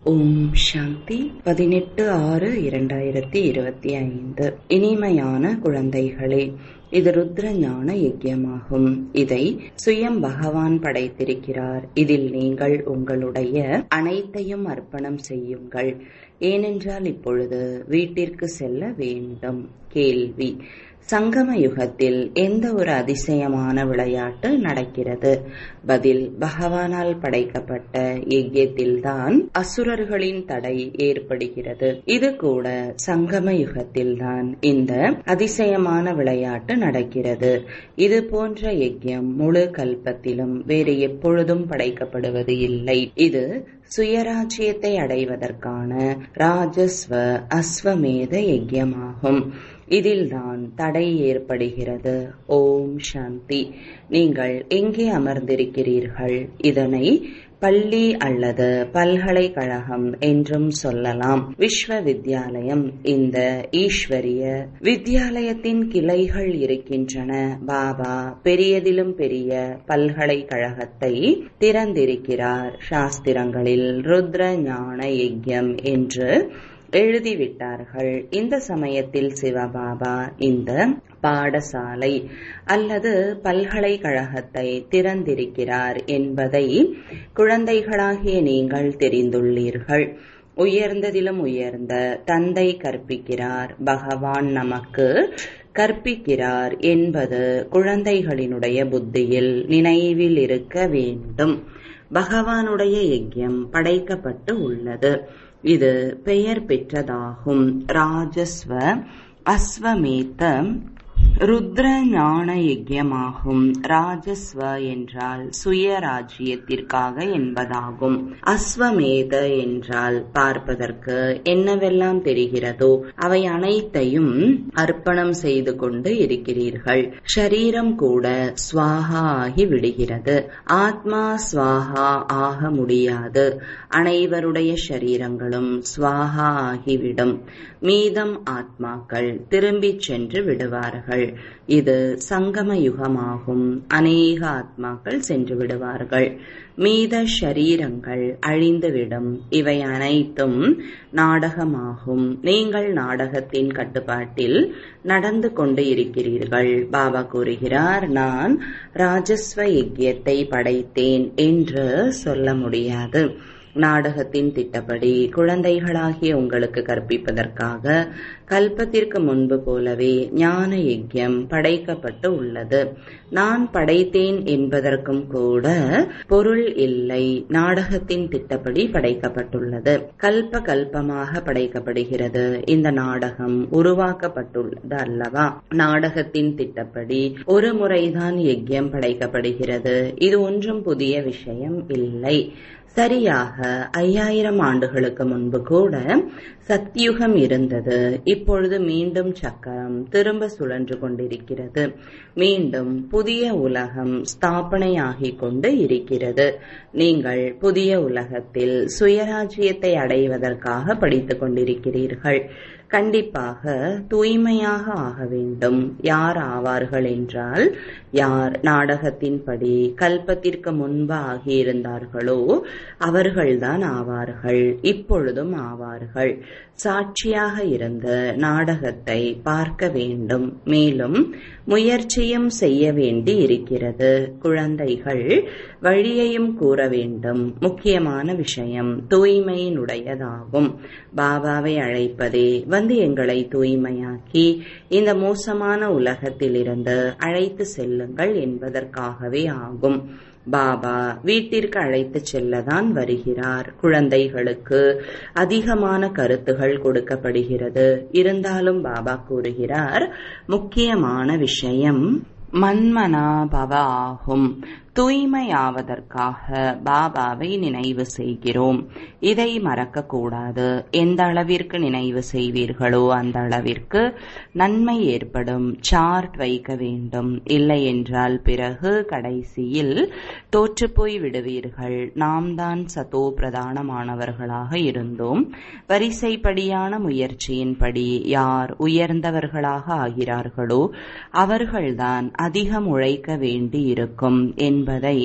ஓம் சாந்தி 18/6/2025. இனிமையான குழந்தைகளே, இது ருத்ர ஞான யஜ்யமாகும். இதை சுயம் பகவான் படைத்திருக்கிறார். இதில் நீங்கள் உங்களுடைய அனைத்தையும் அர்ப்பணம் செய்யுங்கள். ஏனென்றால் இப்பொழுது வீட்டிற்கு செல்ல வேண்டும். கேள்வி: சங்கம யுகத்தில் எந்த ஒரு அதிசயமான விளையாட்டு நடக்கிறது? பதில்: பகவானால் படைக்கப்பட்ட யஜ்யத்தில்தான் அசுரர்களின் தடை ஏற்படுகிறது. இது கூட சங்கம யுகத்தில்தான் இந்த அதிசயமான விளையாட்டு நடக்கிறது. இது போன்ற யஜ்யம் முழு கல்பத்திலும் வேறு எப்பொழுதும் படைக்கப்படுவது இல்லை. இது சுயராஜ்யத்தை அடைவதற்கான ராஜஸ்வ அஸ்வமேத யஜ்யமாகும். இதில்தான் தடை ஏற்படுகிறது. ஓம் சாந்தி. நீங்கள் எங்கே அமர்ந்திருக்கிறீர்கள்? இதனை பள்ளி அல்லது பல்கலைக்கழகம் என்றும் சொல்லலாம். விஸ்வ வித்யாலயம் இந்த ஈஸ்வரிய வித்யாலயத்தின் கிளைகள் இருக்கின்றன. பாபா பெரியதிலும் பெரிய பல்கலைக்கழகத்தை திறந்திருக்கிறார். சாஸ்திரங்களில் ருத்ர ஞான யஜ்யம் என்று எழுதிவிட்டார்கள். இந்த சமயத்தில் சிவபாபா இந்த பாடசாலை அல்லது பல்கலைக்கழகத்தை திறந்திருக்கிறார் என்பதை குழந்தைகளாகிய நீங்கள் தெரிந்துள்ளீர்கள். உயர்ந்ததிலும் உயர்ந்த தந்தை கற்பிக்கிறார், பகவான் நமக்கு கற்பிக்கிறார் என்பது குழந்தைகளினுடைய புத்தியில் நினைவில் இருக்க வேண்டும். பகவானுடைய யஜ்யம் படைக்கப்பட்டு உள்ளது. இது பெயர் பெற்றதாகும். ராஜஸ்வ அஸ்வமேத ருத்ர ஞான யஜ்யமாகும். ராஜஸ்வ என்றால் சுயராஜ்யத்திற்காக என்பதாகும். அஸ்வமேத என்றால் பார்ப்பதற்கு என்னவெல்லாம் தெரிகிறதோ அவை அனைத்தையும் அர்ப்பணம் செய்து கொண்டு இருக்கிறீர்கள். ஷரீரம் கூட ஸ்வாஹா ஆகி விடுகிறது. ஆத்மா ஸ்வாஹா ஆக முடியாது. அனைவருடைய ஷரீரங்களும் ஸ்வாஹா ஆகிவிடும். மீதம் ஆத்மாக்கள் திரும்பி சென்று விடுவார்கள். இது சங்கம யுகமாகும். அநேக ஆத்மாக்கள் சென்று விடுவார்கள். மீத ஷரீரங்கள் அழிந்துவிடும். இவை அனைத்தும் நாடகமாகும். நீங்கள் நாடகத்தின் கட்டுப்பாட்டில் நடந்து கொண்டு இருக்கிறீர்கள். பாபா கூறுகிறார், நான் ராஜஸ்வ யஜ்யத்தை படைத்தேன் என்று சொல்ல முடியாது. நாடகத்தின் திட்டப்படி குழந்தைகளாகிய உங்களுக்கு கற்பிப்பதற்காக கல்பத்திற்கு முன்பு போலவே ஞான யஜ்யம் படைக்கப்பட்டு உள்ளது. நான் படைத்தேன் என்பதற்கும் கூட பொருள் இல்லை. நாடகத்தின் திட்டப்படி படைக்கப்பட்டுள்ளது. கல்ப கல்பமாக படைக்கப்படுகிறது. இந்த நாடகம் உருவாக்கப்பட்டுள்ளது அல்லவா? நாடகத்தின் திட்டப்படி ஒரு முறைதான் யஜ்யம் படைக்கப்படுகிறது. இது ஒன்றும் புதிய விஷயம் இல்லை. சரியாக 5000 ஆண்டுகளுக்கு முன்பு கூட சத்யுகம் இருந்தது. இப்பொழுது மீண்டும் சக்கரம் திரும்ப சுழன்று கொண்டிருக்கிறது. மீண்டும் புதிய உலகம் ஸ்தாபனையாகிக் கொண்டு இருக்கிறது. நீங்கள் புதிய உலகத்தில் சுயராஜ்யத்தை அடைவதற்காக படித்துக் கொண்டிருக்கிறீர்கள். கண்டிப்பாக தூய்மையாக ஆக வேண்டும். யார் ஆவார்கள் என்றால், யார் நாடகத்தின்படி கல்பத்திற்கு முன்பு ஆகியிருந்தார்களோ அவர்கள்தான் ஆவார்கள். இப்பொழுதும் ஆவார்கள். சாட்சியாக இருந்து நாடகத்தை பார்க்க வேண்டும். மேலும் முயற்சியும் செய்ய வேண்டி இருக்கிறது. குழந்தைகள் வழியையும் கூற வேண்டும். முக்கியமான விஷயம் தூய்மையினுடையதாகும். பாபாவை அழைப்பதே வந்து எங்களை தூய்மையாக்கி இந்த மோசமான உலகத்திலிருந்து அழைத்து செல்லுங்கள் என்பதற்காகவே ஆகும். பாபா வீட்டிற்கு அழைத்து செல்லதான் வருகிறார். குழந்தைகளுக்கு அதிகமான கருத்துகள் கொடுக்கப்படுகிறது. இருந்தாலும் பாபா கூறுகிறார், முக்கியமான விஷயம் மன்மனா பவ ஆகும். தூய்மையாவதற்காக பாபாவை நினைவு செய்கிறோம். இதை மறக்கக்கூடாது. எந்த அளவிற்கு நினைவு செய்வீர்களோ அந்த அளவிற்கு நன்மை ஏற்படும். சார்ட் வைக்க வேண்டும். இல்லை என்றால் பிறகு கடைசியில் தோற்றுப்போய் விடுவீர்கள். நாம் தான் சதோ பிரதானமானவர்களாக இருந்தோம். வரிசைப்படியான முயற்சியின்படி யார் உயர்ந்தவர்களாக ஆகிறார்களோ அவர்கள்தான் அதிகம் உழைக்க வேண்டி இருக்கும் என்பதை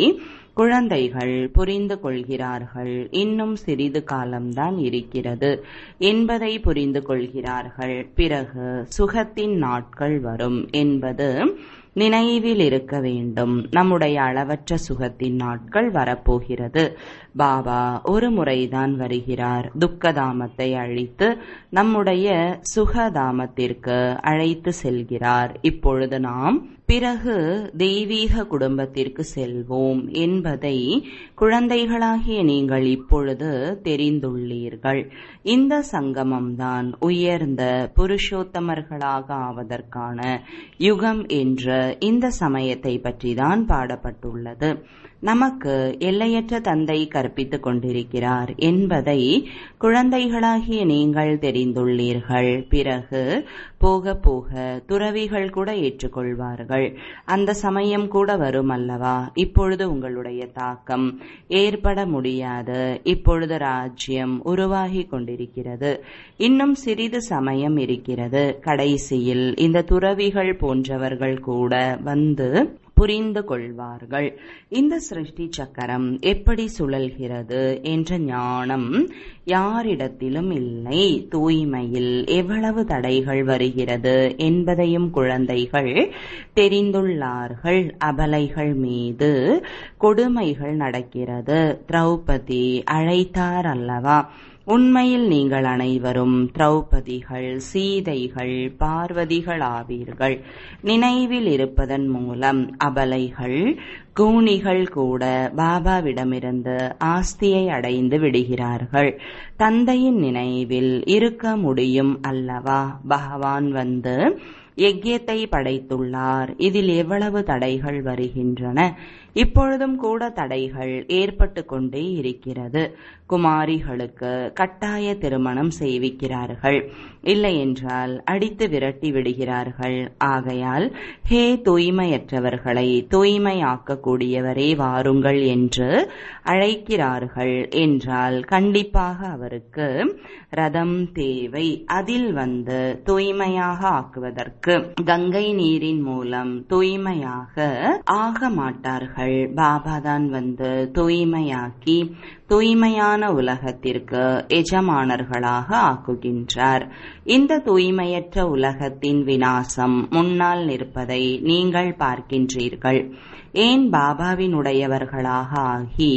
குழந்தைகள் புரிந்து கொள்கிறார்கள். இன்னும் சிறிது காலம்தான் இருக்கிறது என்பதை புரிந்து கொள்கிறார்கள். பிறகு சுகத்தின் நாட்கள் வரும் என்பது நினைவில் இருக்க வேண்டும். நம்முடைய அளவற்ற சுகத்தின் நாட்கள் வரப்போகிறது. பாபா ஒரு முறைதான் வருகிறார். துக்கதாமத்தை அழித்து நம்முடைய சுகதாமத்திற்கு அழைத்து செல்கிறார். இப்பொழுது நாம் பிறகு தெய்வீக குடும்பத்திற்கு செல்வோம் என்பதை குழந்தைகளாகிய நீங்கள் இப்பொழுது தெரிந்துள்ளீர்கள். இந்த சங்கமம்தான் உயர்ந்த புருஷோத்தமர்களாக ஆவதற்கான யுகம் என்ற இந்த சமயத்தை பற்றிதான் பாடப்பட்டுள்ளது. நமக்கு எல்லையற்ற தந்தை கற்பித்துக் கொண்டிருக்கிறார் என்பதை குழந்தைகளாகிய நீங்கள் தெரிந்துள்ளீர்கள். பிறகு போக போக துறவிகள் கூட ஏற்றுக்கொள்வார்கள். அந்த சமயம் கூட வரும் அல்லவா? இப்பொழுது உங்களுடைய தாக்கம் ஏற்பட முடியாது. இப்பொழுது ராஜ்யம் உருவாகி கொண்டிருக்கிறது. இன்னும் சிறிது சமயம் இருக்கிறது. கடைசியில் இந்த துறவிகள் போன்றவர்கள் கூட வந்து புரிந்து கொள்வார்கள். இந்த சிருஷ்டி சக்கரம் எப்படி சுழல்கிறது என்ற ஞானம் யாரிடத்திலும் இல்லை. தூய்மையில் எவ்வளவு தடைகள் வருகிறது என்பதையும் குழந்தைகள் தெரிந்துள்ளார்கள். அபலைகள் மீது கொடுமைகள் நடக்கிறது. திரௌபதி அழைத்தார் அல்லவா? உண்மையில் நீங்கள் அனைவரும் திரௌபதிகள், சீதைகள், பார்வதிகள் ஆவீர்கள். நினைவில் இருப்பதன் மூலம் அபலைகள், கூனிகள் கூட பாபாவிடமிருந்து ஆஸ்தியை அடைந்து விடுகிறார்கள். தந்தையின் நினைவில் இருக்க முடியும் அல்லவா? பகவான் வந்து யஜ்யத்தை படைத்துள்ளார். இதில் எவ்வளவு தடைகள் வருகின்றன. இப்பொழுதும் கூட தடைகள் ஏற்பட்டு கொண்டே இருக்கிறது. குமாரிகளுக்கு கட்டாய திருமணம் செய்விக்கிறார்கள். இல்லை என்றால் அடித்து விரட்டி விடுகிறார்கள். ஆகையால் ஹே தூய்மையற்றவர்களை தூய்மையாக்கக்கூடியவரே வாருங்கள் என்று அழைக்கிறார்கள் என்றால் கண்டிப்பாக அவருக்கு ரதம் தேவை. அதில் வந்து தூய்மையாக ஆக்குவதற்கு கங்கை நீரின் மூலம் தூய்மையாக ஆக மாட்டார்கள். பாபாதான் வந்து தூய்மையாக்கி தூய்மையான உலகத்திற்கு எஜமானர்களாக ஆக்குகின்றார். இந்த தூய்மையற்ற உலகத்தின் விநாசம் முன்னால் நிற்பதை நீங்கள் பார்க்கின்றீர்கள். ஏன் பாபாவினுடையவர்களாக ஆகி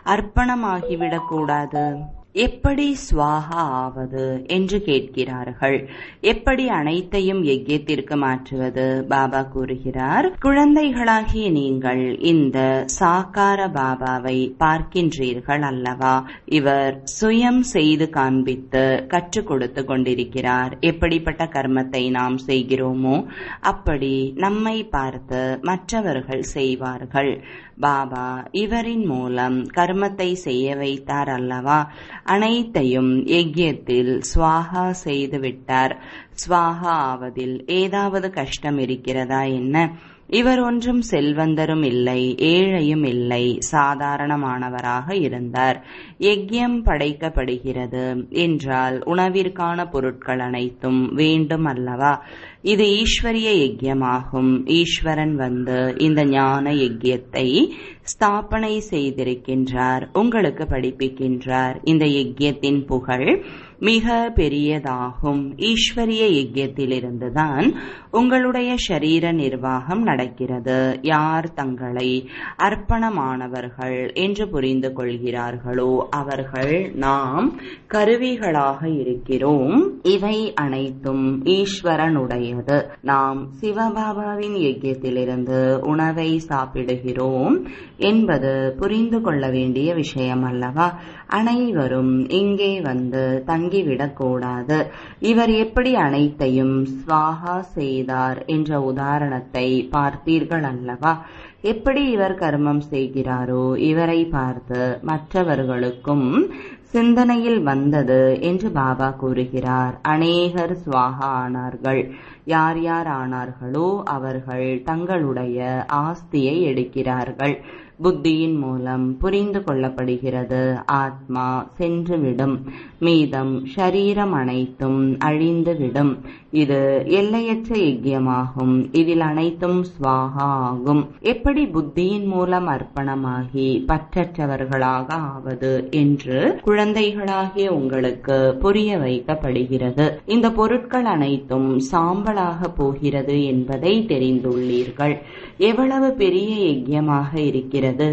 அர்ப்பணமாகிவிடக்கூடாது? எப்படி ஸ்வாஹா ஆவது என்று கேட்கிறார்கள். எப்படி அனைத்தையும் யஜ்யத்திற்கு மாற்றுவது? பாபா கூறுகிறார், குழந்தைகளாகிய நீங்கள் இந்த சாக்கார பாபாவை பார்க்கின்றீர்கள் அல்லவா? இவர் சுயம் செய்து காண்பித்து கற்றுக் கொடுத்து கொண்டிருக்கிறார். எப்படிப்பட்ட கர்மத்தை நாம் செய்கிறோமோ அப்படி நம்மை பார்த்து மற்றவர்கள் செய்வார்கள். பாபா இவரின் மூலம் கர்மத்தை செய்ய வைத்தார் அல்லவா? அனைத்தையும் யஜ்யத்தில் ஸ்வாஹா செய்து விட்டார். ஸ்வாஹா ஆவதில் ஏதாவது கஷ்டம் இருக்கிறதா என்ன? இவர் ஒன்றும் செல்வந்தரும் இல்லை, ஏழையும் இல்லை, சாதாரணமானவராக இருந்தார். யஜ்யம் படைக்கப்படுகிறது என்றால் உணவிற்கான பொருட்கள் அனைத்தும் வேண்டும் அல்லவா? இது ஈஸ்வரிய யஜ்யமாகும். ஈஸ்வரன் வந்து இந்த ஞான யஜ்யத்தை ஸ்தாபனை செய்திருக்கின்றார், உங்களுக்கு படிப்பிக்கின்றார். இந்த யஜ்யத்தின் புகழ் மிக பெரியதாகும். ஈஸ்வரிய யஜ்யத்திலிருந்துதான் உங்களுடைய ஷரீர நிர்வாகம் நடக்கிறது. யார் தங்களை அர்ப்பணமானவர்கள் என்று புரிந்து கொள்கிறார்களோ அவர்கள் நாம் கருவிகளாக இருக்கிறோம். இவை அனைத்தும் ஈஸ்வரனுடையது. நாம் சிவபாபாவின் யஜ்யத்திலிருந்து உணவை சாப்பிடுகிறோம் என்பது புரிந்து கொள்ள வேண்டிய விஷயம் அல்லவா? அனைவரும் இங்கே வந்து தங்கிவிடக்கூடாது. இவர் எப்படி அனைத்தையும் ஸ்வாஹா செய்தார் என்ற உதாரணத்தை பார்த்தீர்கள் அல்லவா? எப்படி இவர் கர்மம் செய்கிறாரோ இவரை பார்த்து மற்றவர்களுக்கும் சிந்தனையில் வந்தது என்று பாபா கூறுகிறார். அநேகர் ஸ்வாஹா ஆனார்கள். யார் யார் ஆனார்களோ அவர்கள் தங்களுடைய ஆஸ்தியை எடுக்கிறார்கள். புத்தியின் மூலம் புரிந்து கொள்ளப்படுகிறது. ஆத்மா சென்றுவிடும், மீதம் ஷரீரம் அனைத்தும் அழிந்துவிடும். இது எல்லையற்ற யஜ்யமாகும். இதில் அனைத்தும் ஸ்வாஹா ஆகும். எப்படி புத்தியின் மூலம் அர்ப்பணமாகி பற்றற்றவர்களாக ஆவது என்று குழந்தைகளாகிய உங்களுக்கு புரிய வைக்கப்படுகிறது. இந்த பொருட்கள் அனைத்தும் சாம்பலாக போகிறது என்பதை தெரிந்துள்ளீர்கள். எவ்வளவு பெரிய யஜ்யமாக இருக்கிறது.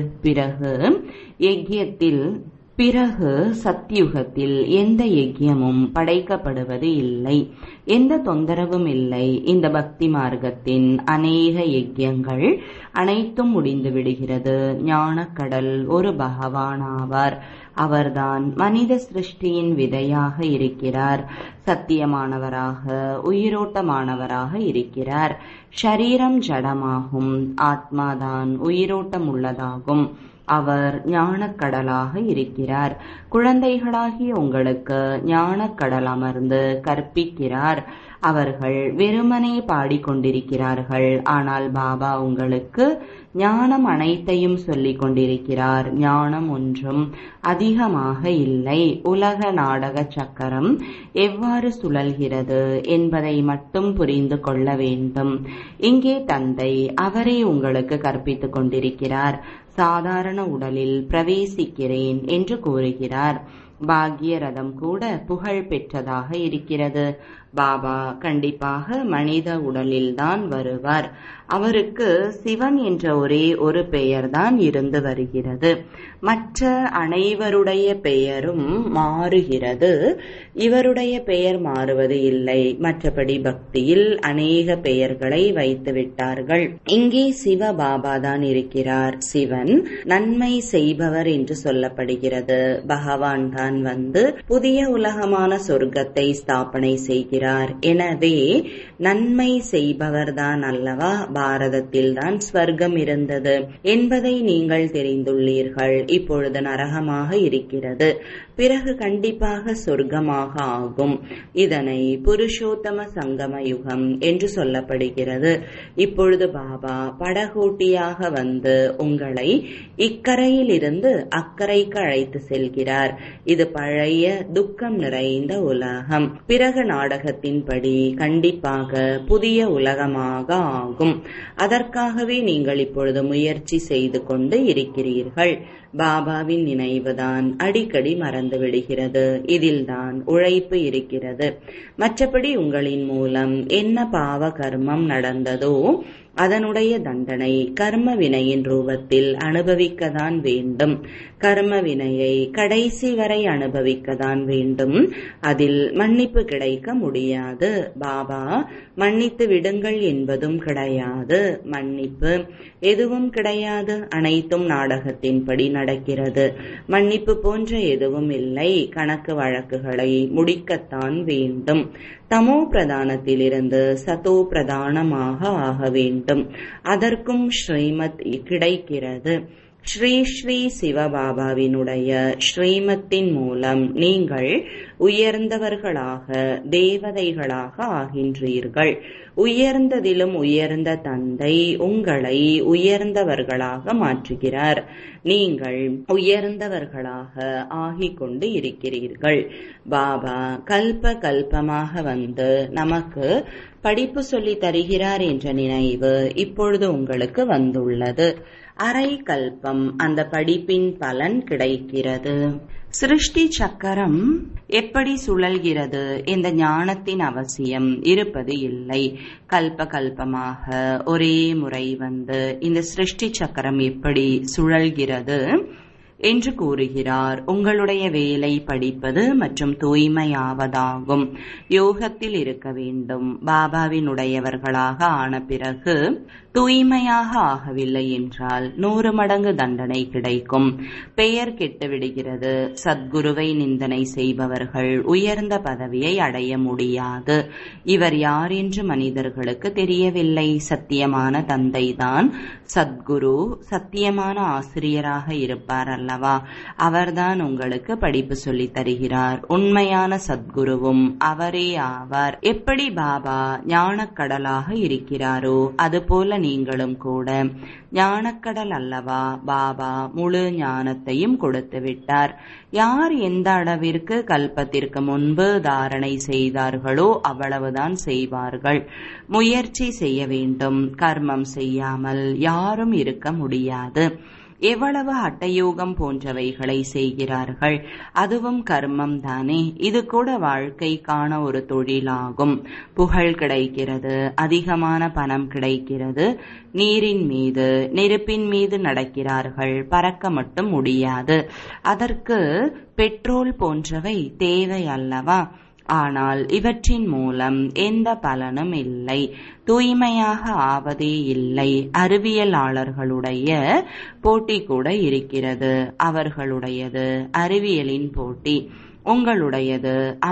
பிறகு சத்யுகத்தில் எந்த யஜ்யமும் படைக்கப்படுவது இல்லை, எந்த தொந்தரவும் இல்லை. இந்த பக்தி மார்க்கத்தின் அநேக யஜ்யங்கள் அனைத்தும் முடிந்து விடுகிறது. ஞானக்கடல் ஒரு பகவான் ஆவார். அவர்தான் மனித சிருஷ்டியின் விதையாக இருக்கிறார். சத்தியமானவராக, உயிரோட்டமானவராக இருக்கிறார். ஷரீரம் ஜடமாகும், ஆத்மாதான் உயிரோட்டம் உள்ளதாகும். அவர் ஞானக்கடலாக இருக்கிறார். குழந்தைகளாகிய உங்களுக்கு ஞானக்கடல் அமர்ந்து கற்பிக்கிறார். அவர்கள் வெறுமனே பாடிக்கொண்டிருக்கிறார்கள். ஆனால் பாபா உங்களுக்கு ஞானம் அனைத்தையும் சொல்லிக் கொண்டிருக்கிறார். ஞானம் ஒன்றும் அதிகமாக இல்லை. உலக நாடக சக்கரம் எவ்வாறு சுழல்கிறது என்பதை மட்டும் புரிந்து கொள்ள வேண்டும். இங்கே தந்தை அவரே உங்களுக்கு கற்பித்துக் கொண்டிருக்கிறார். சாதாரண உடலில் பிரவேசிக்கிறேன் என்று கூறுகிறார். பாக்ய ரதம் கூட புகழ் பெற்றதாக இருக்கிறது. பாபா கண்டிப்பாக மனித உடலில்தான் வருவார். அவருக்கு சிவன் என்ற ஒரே ஒரு பெயர்தான் இருந்து வருகிறது. மற்ற அனைவருடைய பெயரும் மாறுகிறது. இவருடைய பெயர் மாறுவது இல்லை. மற்றபடி பக்தியில் அநேக பெயர்களை வைத்து விட்டார்கள். இங்கே சிவ பாபா தான் இருக்கிறார். சிவன் நன்மை செய்பவர் என்று சொல்லப்படுகிறது. பகவான் தான் வந்து புதிய உலகமான சொர்க்கத்தை ஸ்தாபனை செய்கிறார். எனவே நன்மை செய்பவர்தான் அல்லவா பாரதத்தில் தான் ஸ்வர்க்கம் இருந்தது என்பதை நீங்கள் தெரிந்துள்ளீர்கள். இப்பொழுது நரகமாக இருக்கிறது. பிறகு கண்டிப்பாக சொர்க்கமாக ஆகும். இதனை புருஷோத்தம சங்கம யுகம் என்று சொல்லப்படுகிறது. இப்பொழுது பாபா படகோட்டியாக வந்து உங்களை இக்கரையில் இருந்து அக்கறைக்கு அழைத்து செல்கிறார். இது பழைய துக்கம் நிறைந்த உலகம். பிறகு நாடகத்தின்படி கண்டிப்பாக புதிய உலகமாக ஆகும். அதற்காகவே நீங்கள் இப்பொழுது முயற்சி செய்து கொண்டு இருக்கிறீர்கள். பாபாவின் நினைவுதான் அடிக்கடி மறந்து விடுகிறது. இதில்தான் உழைப்பு இருக்கிறது. மற்றபடி உங்களின் மூலம் என்ன பாவ கர்மம் நடந்ததோ அதனுடைய தண்டனை கர்ம வினையின் ரூபத்தில் அனுபவிக்கத்தான் வேண்டும். கர்ம வினையை கடைசி வரை அனுபவிக்கத்தான் வேண்டும். அதில் மன்னிப்பு கிடைக்க முடியாது. பாபா மன்னித்து விடுங்கள் என்பதும் கிடையாது. மன்னிப்பு எதுவும் கிடையாது. அனைத்தும் நாடகத்தின்படி நடக்கிறது. மன்னிப்பு போன்ற எதுவும் இல்லை. கணக்கு வழக்குகளை முடிக்கத்தான் வேண்டும். தமோ பிரதானத்திலிருந்து சதோ பிரதானமாக ஆக வேண்டும். அதற்கும் ஸ்ரீமத் கிடைக்கிறது. ஸ்ரீ ஸ்ரீ சிவபாபாவினுடைய ஸ்ரீமத்தின் மூலம் நீங்கள் உயர்ந்தவர்களாக தேவதைகளாக ஆகின்றீர்கள். உயர்ந்ததிலும் உயர்ந்த தந்தை உங்களை உயர்ந்தவர்களாக மாற்றுகிறார். நீங்கள் உயர்ந்தவர்களாக ஆகிக் கொண்டு இருக்கிறீர்கள். பாபா கல்ப கல்பமாக வந்து நமக்கு படிப்பு சொல்லி தருகிறார் என்ற நினைவு இப்பொழுது உங்களுக்கு வந்துள்ளது. அரை கல்பம் அந்த படிப்பின் பலன் கிடைக்கிறது. சிருஷ்டி சக்கரம் எப்படி சுழல்கிறது இந்த ஞானத்தின் அவசியம் இருப்பது இல்லை. கல்ப கல்பமாக ஒரே முறை வந்து இந்த சிருஷ்டி சக்கரம் எப்படி சுழல்கிறது என்று கூறுகிறார். உங்களுடைய வேலை படிப்பது மற்றும் தூய்மையாவதாகும். யோகத்தில் இருக்க வேண்டும். பாபாவினுடையவர்களாக ஆன பிறகு தூய்மையாக ஆகவில்லை என்றால் 100 மடங்கு தண்டனை கிடைக்கும். பெயர் கெட்டுவிடுகிறது. சத்குருவை நிந்தனை செய்பவர்கள் உயர்ந்த பதவியை அடைய முடியாது. இவர் யார் என்று மனிதர்களுக்கு தெரியவில்லை. சத்தியமான தந்தைதான் சத்குரு. சத்தியமான ஆசிரியராக இருப்பார் அல்லவா? அவர்தான் உங்களுக்கு படிப்பு சொல்லித் தருகிறார். உண்மையான சத்குருவும் அவரே ஆவார். எப்படி பாபா ஞானக்கடலாக இருக்கிறாரோ அதுபோல நீங்களும் கூட ஞானக்கடல் அல்லவா? பாபா முழு ஞானத்தையும் கொடுத்து விட்டார். யார் எந்த அளவிற்கு கல்பத்திற்கு முன்பு தாரணை செய்தார்களோ அவ்வளவுதான் செய்வார்கள். முயற்சி செய்ய வேண்டும். கர்மம் செய்யாமல் யாரும் இருக்க முடியாது. எவ்வளவு ஹட்டயோகம் போன்றவைகளை செய்கிறார்கள், அதுவும் கர்மம் தானே. இது கூட வாழ்க்கைக்கான ஒரு தொழிலாகும். புகழ் கிடைக்கிறது, அதிகமான பணம் கிடைக்கிறது, நீரின் மீது நெருப்பின் மீது நடக்கிறார்கள், பறக்க மட்டும் முடியாது. அதற்கு பெட்ரோல் போன்றவை தேவை அல்லவா? ஆனால் இவற்றின் மூலம் எந்த பலனும் இல்லை, தூய்மையாக ஆவதே இல்லை. அறிவியலாளர்களுடைய போட்டி கூட இருக்கிறது. அவர்களுடையது அறிவியலின் போட்டி, உங்களுடையது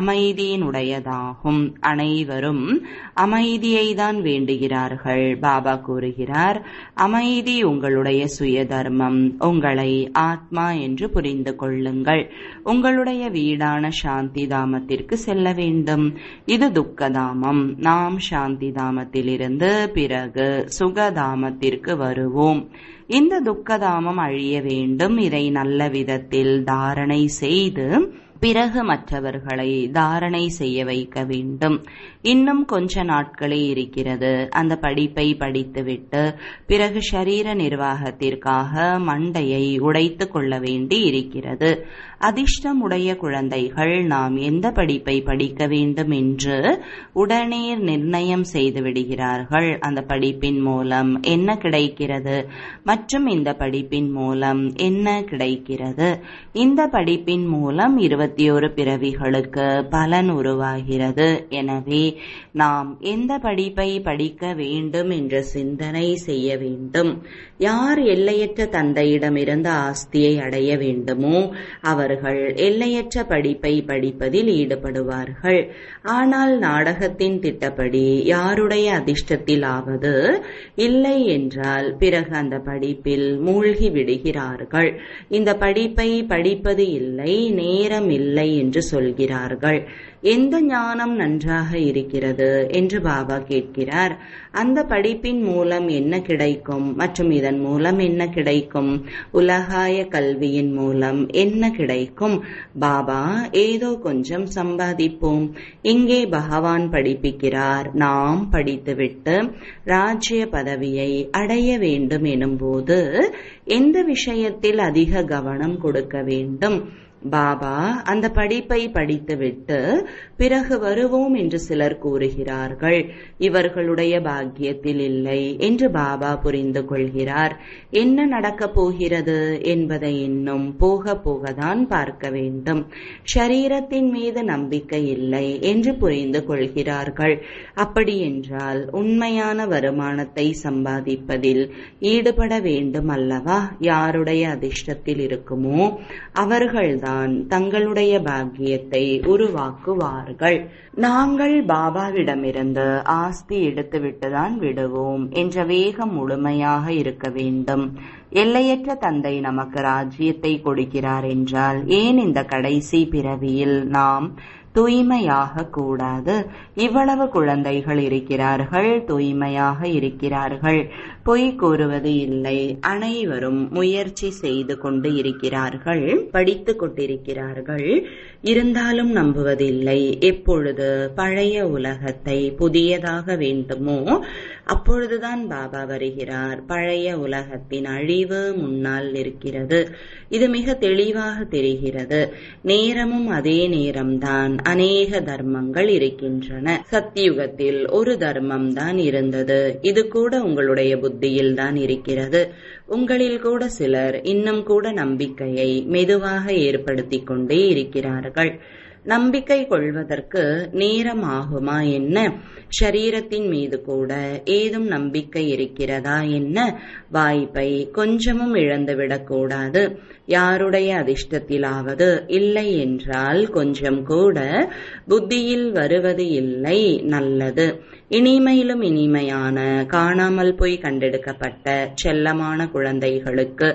அமைதியினுடையதாகும். அனைவரும் அமைதியை தான் வேண்டுகிறார்கள். பாபா கூறுகிறார், அமைதி உங்களுடைய சுய தர்மம். உங்களை ஆத்மா என்று புரிந்து கொள்ளுங்கள். உங்களுடைய வீடான சாந்தி தாமத்திற்கு செல்ல வேண்டும். இது துக்கதாமம். நாம் சாந்தி தாமத்திலிருந்து பிறகு சுகதாமத்திற்கு வருவோம். இந்த துக்கதாமம் அழிய வேண்டும். இதை நல்ல விதத்தில் தாரணை செய்து பிறகு மற்றவர்களை தாரணை செய்ய வைக்க வேண்டும். இன்னும் கொஞ்ச நாட்களே இருக்கிறது. அந்த படிப்பை படித்துவிட்டு பிறகு ஷரீர நிர்வாகத்திற்காக மண்டையை உடைத்து கொள்ள வேண்டி இருக்கிறது. அதிர்ஷ்டம் உடைய குழந்தைகள் நாம் எந்த படிப்பை படிக்க வேண்டும் என்று உடனே நிர்ணயம் செய்து விடுகிறார்கள். அந்த படிப்பின் மூலம் என்ன கிடைக்கிறது மற்றும் இந்த படிப்பின் மூலம் என்ன கிடைக்கிறது. இந்த படிப்பின் மூலம் 21 பிறவிகளுக்கு பலன் உருவாகிறது. எனவே நாம் எந்த படிப்பை படிக்க வேண்டும் என்ற சிந்தனை செய்ய வேண்டும். யார் எல்லையற்ற தந்தையிடமிருந்து ஆஸ்தியை அடைய வேண்டுமோ அவர்கள் எல்லையற்ற படிப்பை படிப்பதில் ஈடுபடுவார்கள். ஆனால் நாடகத்தின் திட்டப்படி யாருடைய அதிர்ஷ்டத்திலாவது இல்லை என்றால் பிறகு அந்த படிப்பில் மூழ்கி விடுகிறார்கள். இந்த படிப்பை படிப்பது இல்லை, நேரம் இல்லை என்று சொல்கிறார்கள். எந்த ஞானம் நன்றாக இருக்கிறது என்று பாபா கேட்கிறார். அந்த படிப்பின் மூலம் என்ன கிடைக்கும் மற்றும் இதன் மூலம் என்ன கிடைக்கும்? உலகாய கல்வியின் மூலம் என்ன கிடைக்கும்? பாபா ஏதோ கொஞ்சம் சம்பாதிப்போம். இங்கே பகவான் படிப்பிக்கிறார். நாம் படித்துவிட்டு ராஜ்ய பதவியை அடைய வேண்டும் எனும்போது எந்த விஷயத்தில் அதிக கவனம் கொடுக்க வேண்டும்? பாபா அந்த படிப்பை படித்துவிட்டு பிறகு வருவோம் என்று சிலர் கூறுகிறார்கள். இவர்களுடைய பாக்கியத்தில் இல்லை என்று பாபா புரிந்து கொள்கிறார். என்ன நடக்கப் போகிறது என்பதை இன்னும் போக போகத்தான் பார்க்க வேண்டும். ஷரீரத்தின் மீது நம்பிக்கை இல்லை என்று புரிந்து கொள்கிறார்கள். அப்படி என்றால் உண்மையான வருமானத்தை சம்பாதிப்பதில் ஈடுபட வேண்டும் அல்லவா? யாருடைய அதிர்ஷ்டத்தில் இருக்குமோ அவர்கள்தான் தங்களுடைய பாக்கியத்தை உருவாக்குவார்கள். நாங்கள் பாபாவிடமிருந்து ஆஸ்தி எடுத்துவிட்டுதான் விடுவோம் என்ற வேகம் முழுமையாக இருக்க வேண்டும். எல்லையற்ற தந்தை நமக்கு ராஜ்யத்தை கொடுக்கிறார் என்றால் ஏன் இந்த கடைசி பிறவியில் நாம் தூய்மையாக கூடாது? இவ்வளவு குழந்தைகள் இருக்கிறார்கள், தூய்மையாக இருக்கிறார்கள், பொய் கூறுவது இல்லை. அனைவரும் முயற்சி செய்து கொண்டு இருக்கிறார்கள், படித்துக் கொண்டிருக்கிறார்கள். இருந்தாலும் நம்புவதில்லை. எப்பொழுது பழைய உலகத்தை புதியதாக வேண்டுமோ அப்பொழுதுதான் பாபா வருகிறார். பழைய உலகத்தின் அழிவு முன்னால் இருக்கிறது. இது மிக தெளிவாக தெரிகிறது. நேரமும் அதே நேரம்தான். அநேக தர்மங்கள் இருக்கின்றன. சத்தியுகத்தில் ஒரு தர்மம் தான் இருந்தது. இது கூட உங்களுடைய புத்தியில் தான் இருக்கிறது. உங்களில் கூட சிலர் இன்னும் கூட நம்பிக்கையை மெதுவாக ஏற்படுத்திக் கொண்டே இருக்கிறார்கள். நம்பிக்கை கொள்வதற்கு நேரம் ஆகுமா என்ன? ஷரீரத்தின் மீது கூட ஏதும் நம்பிக்கை இருக்கிறதா என்ன? வாய்ப்பை கொஞ்சமும் இழந்துவிடக்கூடாது. யாருடைய அதிர்ஷ்டத்திலாவது இல்லை என்றால் கொஞ்சம் கூட புத்தியில் வருவது இல்லை. நல்லது. இனிமையிலும் இனிமையான காணாமல் போய் கண்டெடுக்கப்பட்ட செல்லமான குழந்தைகளுக்கு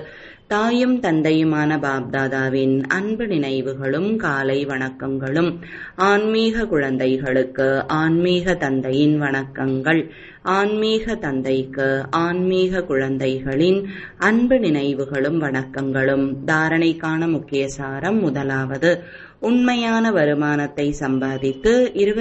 தாயும் தந்தையுமான பாப்தாதாவின் அன்பு நினைவுகளும் காலை வணக்கங்களும். ஆன்மீக குழந்தைகளுக்கு ஆன்மீக தந்தையின் வணக்கங்கள். ஆன்மீக தந்தைக்கு ஆன்மீக குழந்தைகளின் அன்பு நினைவுகளும் வணக்கங்களும். தாரணைக்கான முக்கிய சாரம். முதலாவது, உண்மையான வருமானத்தை சம்பாதித்து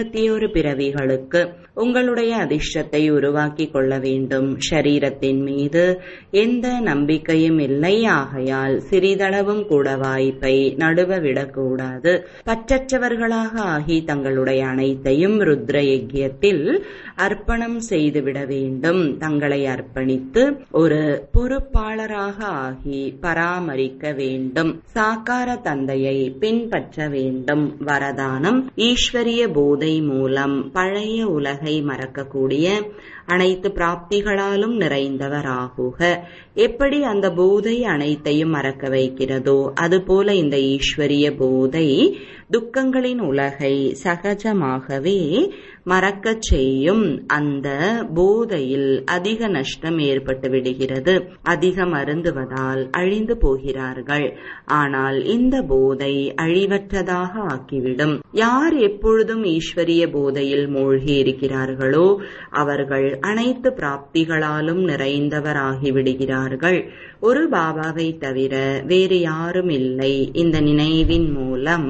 21 பிறவிகளுக்கு உங்களுடைய அதிர்ஷ்டத்தை உருவாக்கிக் கொள்ள வேண்டும். ஷரீரத்தின் மீது எந்த நம்பிக்கையும் இல்லை. ஆகையால் சிறிதளவும் கூட வாய்ப்பை நடுவ விடக்கூடாது. பற்றற்றவர்களாக ஆகி தங்களுடைய அனைத்தையும் ருத்ர யஜ்யத்தில் அர்ப்பணம் செய்துவிட வேண்டும். தங்களை அர்ப்பணித்து ஒரு பொறுப்பாளராக ஆகி பராமரிக்க வேண்டும். சாக்கார தந்தையை பின்பற்ற வேண்டும். வரதானம். ஈஸ்வரிய போதை மூலம் பழைய உலகை மறக்கக்கூடிய அனைத்து பிராப்திகளாலும் நிறைந்தவராகுக. எப்படி அந்த போதை அனைத்தையும் மறக்க வைக்கிறதோ அதுபோல இந்த ஈஸ்வரிய போதை துக்கங்களின் உலகை சகஜமாகவே மறக்கச் செய்யும். அந்த போதையில் அதிக நஷ்டம் ஏற்பட்டு விடுகிறது. அதிகம் அருந்துவதால் அழிந்து போகிறார்கள். ஆனால் இந்த போதை அழிவற்றதாக ஆக்கிவிடும். யார் எப்பொழுதும் ஈஸ்வரிய போதையில் மூழ்கி இருக்கிறார்களோ அவர்கள் அனைத்து பிராப்திகளாலும் நிறைந்தவராகிவிடுகிறார்கள். ஒரு பாபாவை தவிர வேறு யாரும் இல்லை. இந்த நினைவின் மூலம்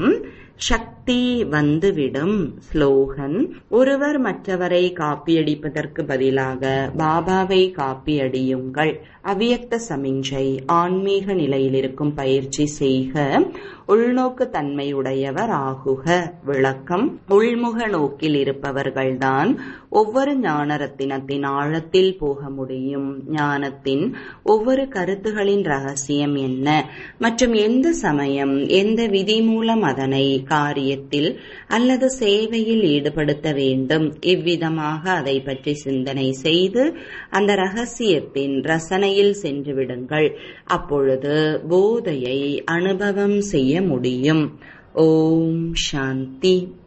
சக்தி வந்துவிடும். ஸ்லோகன். ஒருவர் மற்றவரை காப்பியடிப்பதற்கு பதிலாக பாபாவை காப்பியடியுங்கள். அவ்யக்த சமிஞ்சை. ஆன்மீக நிலையில் இருக்கும் பயிற்சி செய்க. உள்நோக்கு தன்மையுடையவர் ஆகுக. விளக்கம். உள்முக நோக்கில் இருப்பவர்கள்தான் ஒவ்வொரு ஞான ரத்தினத்தின் ஆழத்தில் போக முடியும். ஞானத்தின் ஒவ்வொரு கருத்துகளின் ரகசியம் என்ன மற்றும் எந்த சமயம் எந்த விதி மூலம் அதனை காரியத்தில் அல்லது சேவையில் ஈடுபடுத்த வேண்டும். இவ்விதமாக அதை பற்றி சிந்தனை செய்து அந்த ரகசியத்தின் ரசனையில் சென்று விடுங்கள். அப்பொழுது போதையை அனுபவம் செய்ய முடியும். ஓம் சாந்தி.